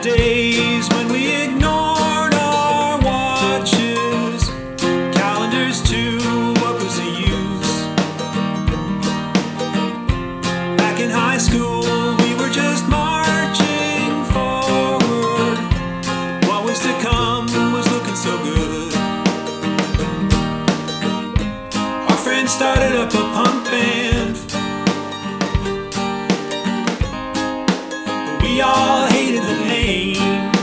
days when we ignored our watches, calendars too, what was the use? Back in high school, we were just marching forward. What was to come was looking so good. Our friends started up a punk band, but we all hated the name.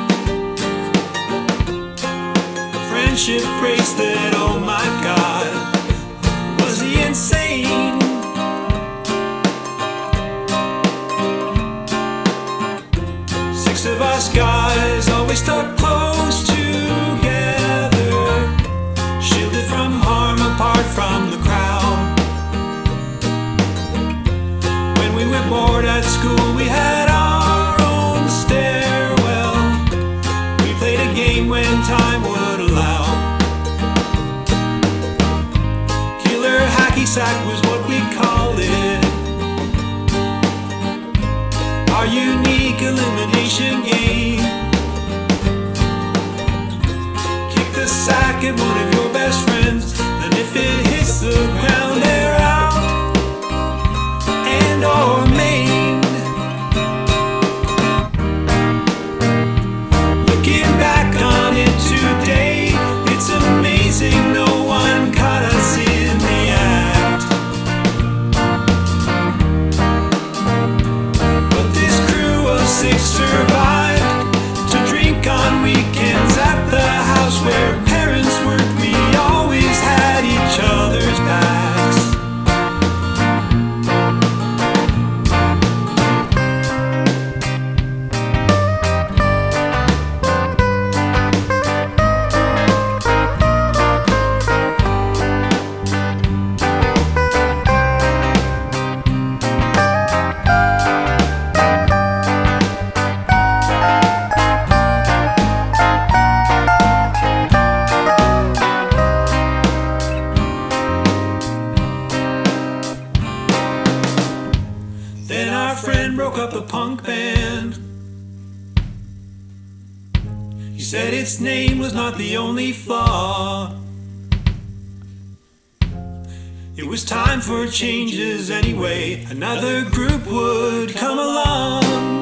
A friendship bracelet, oh my God, was he insane? Six of us guys always stuck close together, shielded from harm, apart from the crowd. When we were bored at school, we had our own stairwell. We played a game when time would allow. Killer hacky sack was what we called it, our unique elimination game. Kick the sack at one of your best friends, and if it hits the ground, they're out and or maimed. Looking back on it today, it's amazing no one caught us in the act. But this crew of six survived to drink on weekends at the house where parents worked. We always had each other's backs. Then our friend broke up the punk band. He said its name was not the only flaw. It was time for changes anyway. Another group would come along.